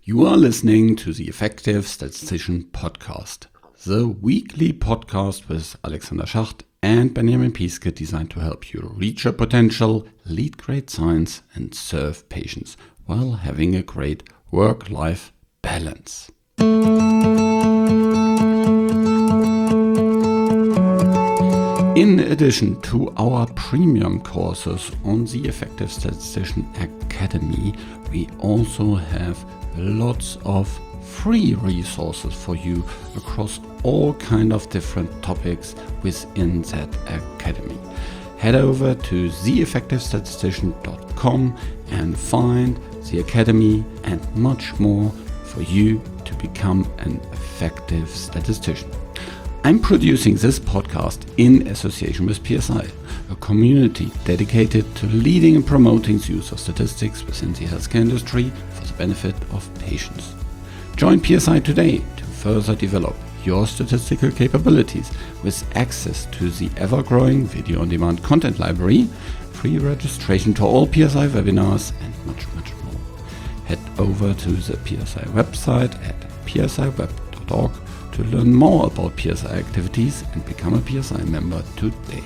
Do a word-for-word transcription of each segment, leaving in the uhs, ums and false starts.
You are listening to the Effective Statistician Podcast, the weekly podcast with Alexander Schacht and Benjamin Piske designed to help you reach your potential, lead great science, and serve patients while having a great work-life balance. In addition to our premium courses on the Effective Statistician Academy, we also have lots of free resources for you across all kind of different topics within that academy. Head over to the effective statistician dot com and find the academy and much more for you to become an effective statistician. I'm producing this podcast in association with P S I, a community dedicated to leading and promoting the use of statistics within the healthcare industry for the benefit of patients. Join P S I today to further develop your statistical capabilities with access to the ever-growing video-on-demand content library, free registration to all P S I webinars, and much, much more. Head over to the P S I website at p s i web dot org to learn more about P S I activities and become a P S I member today.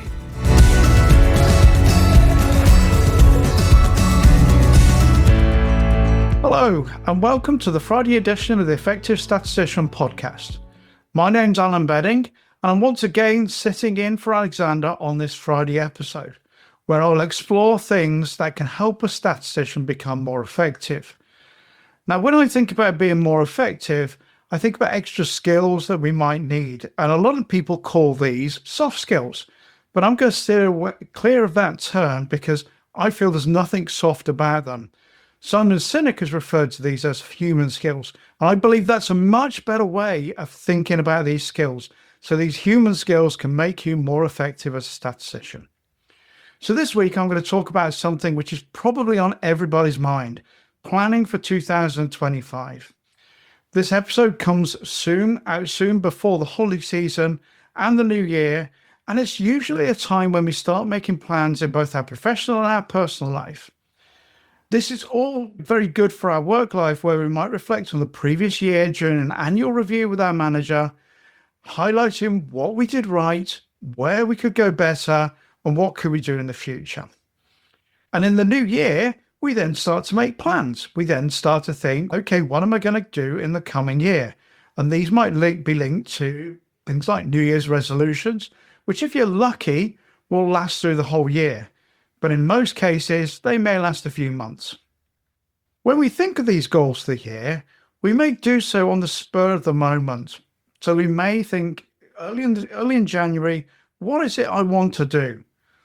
Hello, and welcome to the Friday edition of the Effective Statistician Podcast. My name's Alan Bedding, and I'm once again sitting in for Alexander on this Friday episode, where I'll explore things that can help a statistician become more effective. Now, when I think about being more effective, I think about extra skills that we might need, and a lot of people call these soft skills, but I'm going to steer away, clear of that term because I feel there's nothing soft about them. Simon Sinek has referred to these as human skills, and I believe that's a much better way of thinking about these skills, so these human skills can make you more effective as a statistician. So this week I'm going to talk about something which is probably on everybody's mind, planning for two thousand twenty-five. This episode comes soon, out soon before the holiday season and the new year, and it's usually a time when we start making plans in both our professional and our personal life. This is all very good for our work life, where we might reflect on the previous year during an annual review with our manager, highlighting what we did right, where we could go better, and what could we do in the future. And in the new year, we then start to make plans. We then start to think, okay, what am I going to do in the coming year? And these might link, be linked to things like New Year's resolutions, which if you're lucky, will last through the whole year. But in most cases, they may last a few months. When we think of these goals for the year, we may do so on the spur of the moment. So we may think early in, early in January, what is it I want to do?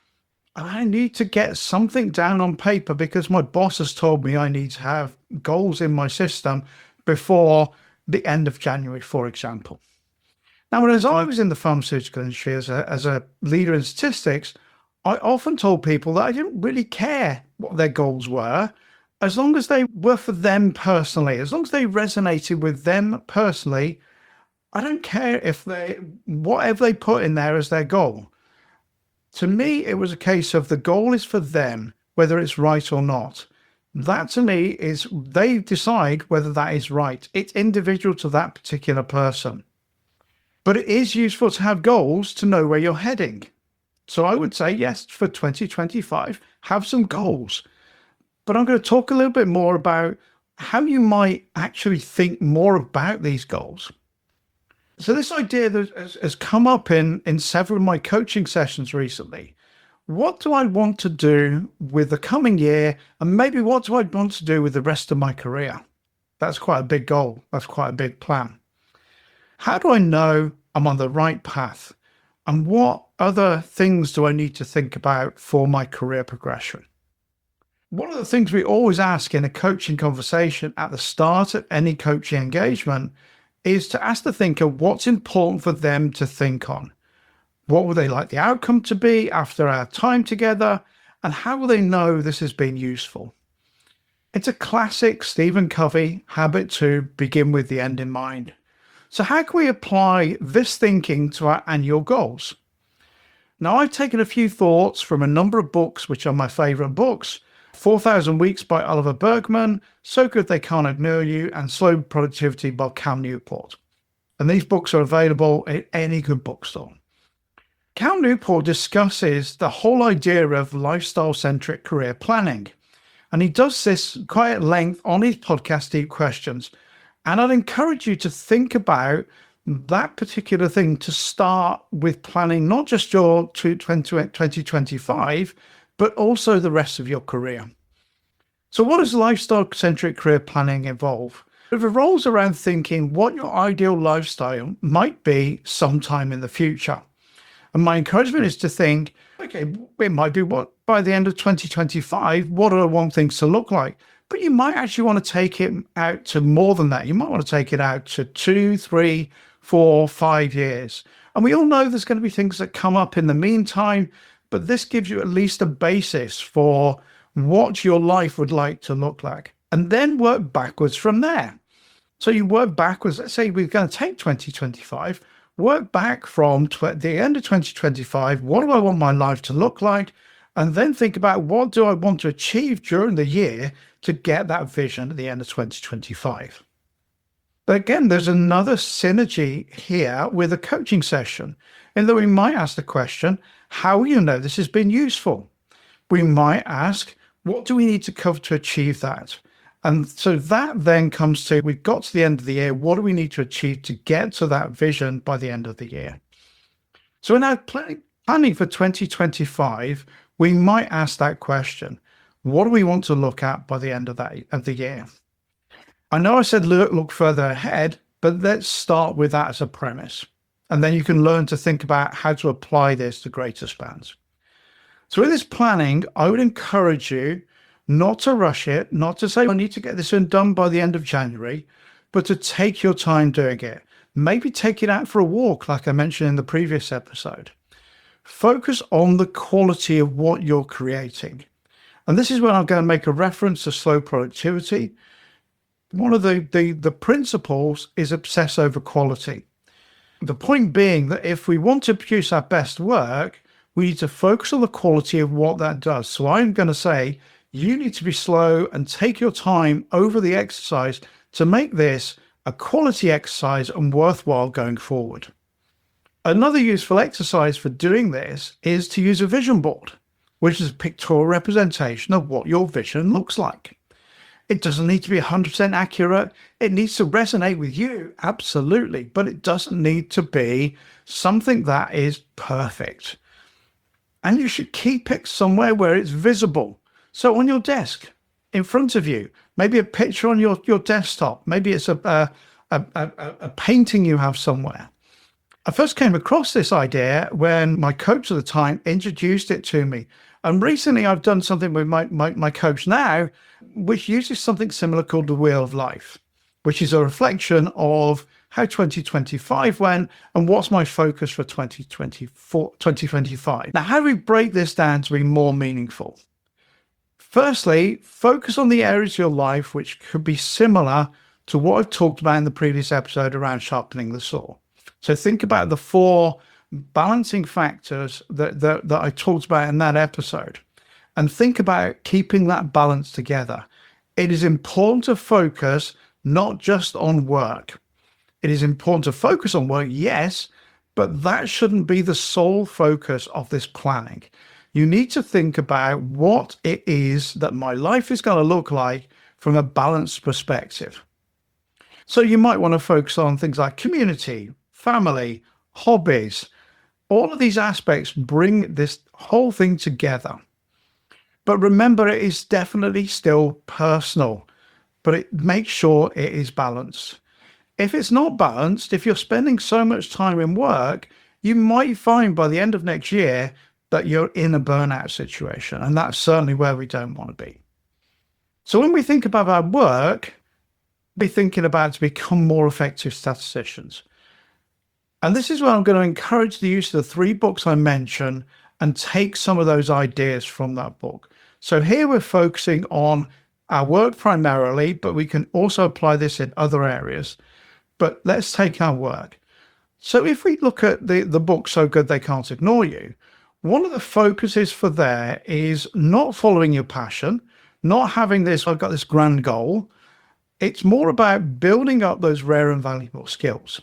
I need to get something down on paper because my boss has told me I need to have goals in my system before the end of January, for example. Now, as I was in the pharmaceutical industry as a, as a leader in statistics, I often told people that I didn't really care what their goals were, as long as they were for them personally, as long as they resonated with them personally. I don't care if they, whatever they put in there as their goal. To me, it was a case of the goal is for them, whether it's right or not. That to me is they decide whether that is right. It's individual to that particular person. But it is useful to have goals to know where you're heading. So I would say, yes, for twenty twenty-five, have some goals. But I'm going to talk a little bit more about how you might actually think more about these goals. So this idea that has, has come up in, in several of my coaching sessions recently. What do I want to do with the coming year? And maybe what do I want to do with the rest of my career? That's quite a big goal. That's quite a big plan. How do I know I'm on the right path? And what other things do I need to think about for my career progression? One of the things we always ask in a coaching conversation at the start of any coaching engagement is to ask the thinker what's important for them to think on. What would they like the outcome to be after our time together? And how will they know this has been useful? It's a classic Stephen Covey habit to begin with the end in mind. So how can we apply this thinking to our annual goals? Now, I've taken a few thoughts from a number of books, which are my favorite books, four thousand Weeks by Oliver Bergman, So Good They Can't Ignore You, and Slow Productivity by Cal Newport. And these books are available at any good bookstore. Cal Newport discusses the whole idea of lifestyle-centric career planning. And he does this quite at length on his podcast, Deep Questions. And I'd encourage you to think about that particular thing to start with planning, not just your twenty twenty-five, but also the rest of your career. So what does lifestyle-centric career planning involve? It revolves around thinking what your ideal lifestyle might be sometime in the future. And my encouragement is to think, okay, it might be what by the end of twenty twenty-five, what do I want things to look like? But you might actually want to take it out to more than that. You might want to take it out to two, three, four, five years. And we all know there's going to be things that come up in the meantime, but this gives you at least a basis for what your life would like to look like, and then work backwards from there. So you work backwards. Let's say we're going to take twenty twenty-five, work back from tw- the end of twenty twenty-five. What do I want my life to look like? And then think about what do I want to achieve during the year to get that vision at the end of twenty twenty-five. But again, there's another synergy here with a coaching session, in that we might ask the question, how will you know this has been useful? We might ask, what do we need to cover to achieve that? And so that then comes to, we've got to the end of the year, what do we need to achieve to get to that vision by the end of the year? So in our planning for twenty twenty-five, we might ask that question, what do we want to look at by the end of that of the year? I know I said look, look further ahead, but let's start with that as a premise. And then you can learn to think about how to apply this to greater spans. So with this planning, I would encourage you not to rush it, not to say, I need to get this done by the end of January, but to take your time doing it. Maybe take it out for a walk, like I mentioned in the previous episode. Focus on the quality of what you're creating. And this is when I'm going to make a reference to slow productivity. One of the, the, the principles is obsess over quality. The point being that if we want to produce our best work, we need to focus on the quality of what that does. So I'm going to say, you need to be slow and take your time over the exercise to make this a quality exercise and worthwhile going forward. Another useful exercise for doing this is to use a vision board, which is a pictorial representation of what your vision looks like. It doesn't need to be one hundred percent accurate. It needs to resonate with you, absolutely, but it doesn't need to be something that is perfect. And you should keep it somewhere where it's visible. So on your desk, in front of you, maybe a picture on your, your desktop, maybe it's a, a, a, a, a painting you have somewhere. I first came across this idea when my coach at the time introduced it to me. And recently I've done something with my, my, my coach now, which uses something similar called the Wheel of Life, which is a reflection of how twenty twenty-five went and what's my focus for twenty twenty-four, twenty twenty-five. Now, how do we break this down to be more meaningful? Firstly, focus on the areas of your life which could be similar to what I've talked about in the previous episode around sharpening the saw. So think about the four balancing factors that, that, that I talked about in that episode, and think about keeping that balance together. It is important to focus not just on work. It is important to focus on work, yes, but that shouldn't be the sole focus of this planning. You need to think about what it is that my life is going to look like from a balanced perspective. So you might want to focus on things like community, family, hobbies. All of these aspects bring this whole thing together. But remember, it is definitely still personal, but it makes sure it is balanced. If it's not balanced, if you're spending so much time in work, you might find by the end of next year that you're in a burnout situation. And that's certainly where we don't want to be. So when we think about our work, be thinking about to become more effective statisticians. And this is where I'm going to encourage the use of the three books I mentioned and take some of those ideas from that book. So here we're focusing on our work primarily, but we can also apply this in other areas. But let's take our work. So if we look at the, the book, So Good They Can't Ignore You, one of the focuses for there is not following your passion, not having this, I've got this grand goal. It's more about building up those rare and valuable skills.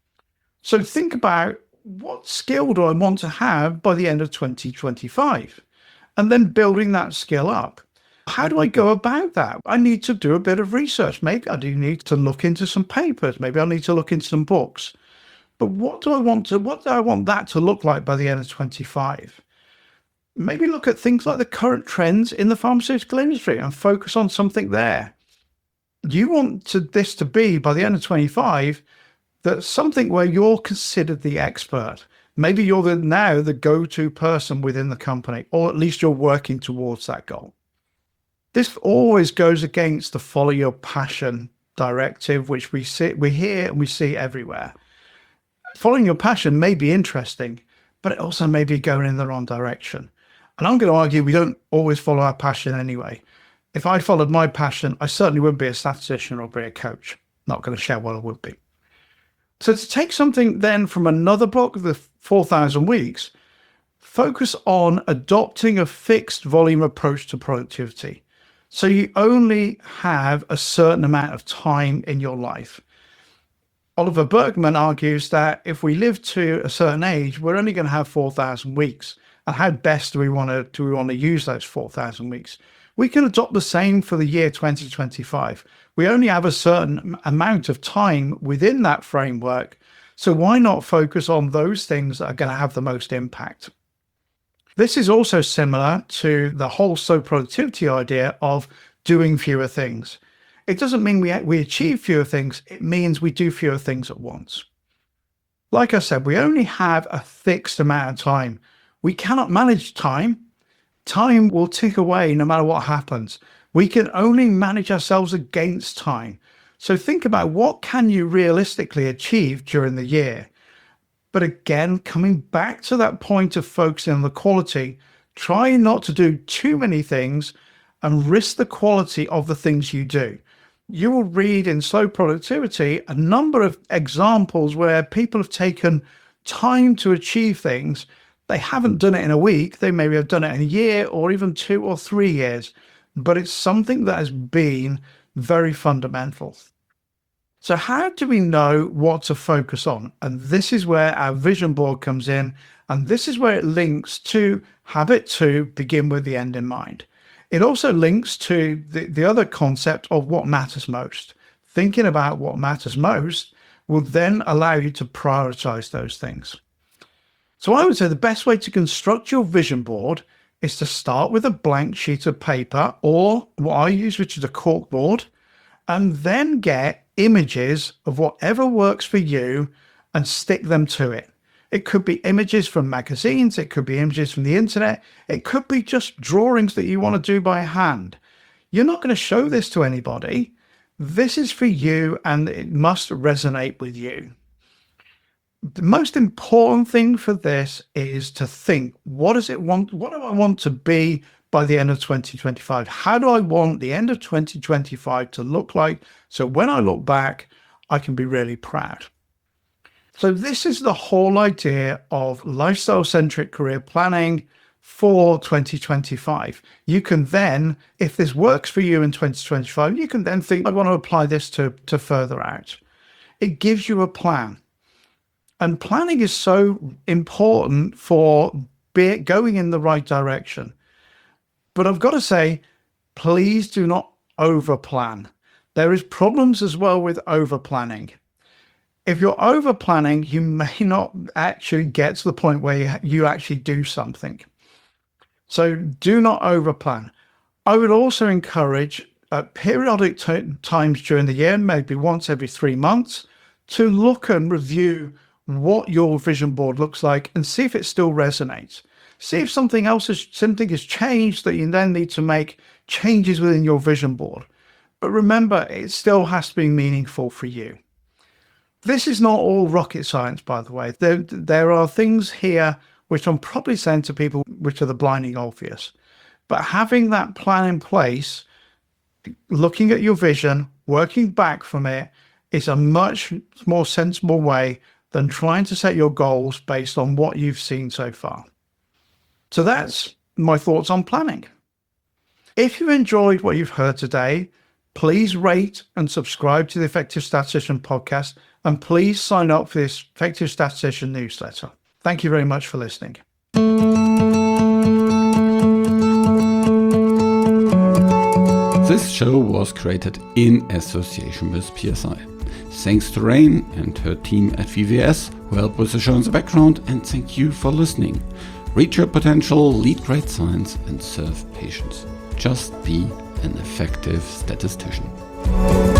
So think about, what skill do I want to have by the end of twenty twenty-five? And then building that skill up. How do I go about that? I need to do a bit of research. Maybe I do need to look into some papers. Maybe I need to look into some books. But what do I want to, what do I want that to look like by the end of twenty-five? Maybe look at things like the current trends in the pharmaceutical industry and focus on something there. You want to, this to be, by the end of twenty-five, that's something where you're considered the expert. Maybe you're the, now the go-to person within the company, or at least you're working towards that goal. This always goes against the follow your passion directive, which we see, we hear and we see everywhere. Following your passion may be interesting, but it also may be going in the wrong direction. And I'm going to argue we don't always follow our passion anyway. If I followed my passion, I certainly wouldn't be a statistician or be a coach. Not going to share what I would be. So to take something then from another book, the four thousand weeks, focus on adopting a fixed volume approach to productivity. So you only have a certain amount of time in your life. Oliver Burkeman argues that if we live to a certain age, we're only going to have four thousand weeks. And how best do we want to do we want to use those four thousand weeks? We can adopt the same for the year twenty twenty-five. We only have a certain amount of time within that framework. So why not focus on those things that are going to have the most impact? This is also similar to the whole slow productivity idea of doing fewer things. It doesn't mean we, we achieve fewer things. It means we do fewer things at once. Like I said, we only have a fixed amount of time. We cannot manage time. Time will tick away no matter what happens. We can only manage ourselves against time. So think about, what can you realistically achieve during the year? But again, coming back to that point of focusing on the quality, try not to do too many things and risk the quality of the things you do. You will read in Slow Productivity a number of examples where people have taken time to achieve things. They haven't done it in a week. They maybe have done it in a year or even two or three years. But it's something that has been very fundamental. So how do we know what to focus on? And this is where our vision board comes in. And this is where it links to habit two, begin with the end in mind. It also links to the, the other concept of what matters most. Thinking about what matters most will then allow you to prioritize those things. So I would say the best way to construct your vision board is to start with a blank sheet of paper, or what I use, which is a cork board, and then get images of whatever works for you and stick them to it. It could be images from magazines. It could be images from the internet. It could be just drawings that you want to do by hand. You're not going to show this to anybody. This is for you, and it must resonate with you. The most important thing for this is to think, what does it want? What do I want to be by the end of twenty twenty-five? How do I want the end of twenty twenty-five to look like? So when I look back, I can be really proud. So this is the whole idea of lifestyle-centric career planning for twenty twenty-five. You can then, if this works for you in twenty twenty-five, you can then think, I want to apply this to, to further out. It gives you a plan. And planning is so important for be going in the right direction. But I've got to say, please do not over-plan. There is problems as well with over-planning. If you're over-planning, you may not actually get to the point where you, you actually do something. So do not over-plan. I would also encourage at periodic t- times during the year, maybe once every three months, to look and review what your vision board looks like and see if it still resonates. See if something else has, something has changed that you then need to make changes within your vision board. But remember, it still has to be meaningful for you. This is not all rocket science, by the way. There, there are things here which I'm probably saying to people which are the blinding obvious. But having that plan in place, looking at your vision, working back from it, is a much more sensible way than trying to set your goals based on what you've seen so far. So that's my thoughts on planning. If you enjoyed what you've heard today, please rate and subscribe to the Effective Statistician podcast, and please sign up for this Effective Statistician newsletter. Thank you very much for listening. This show was created in association with P S I. Thanks to Rain and her team at V V S who help with the show in the background, and thank you for listening. Reach your potential, lead great science, and serve patients. Just be an effective statistician.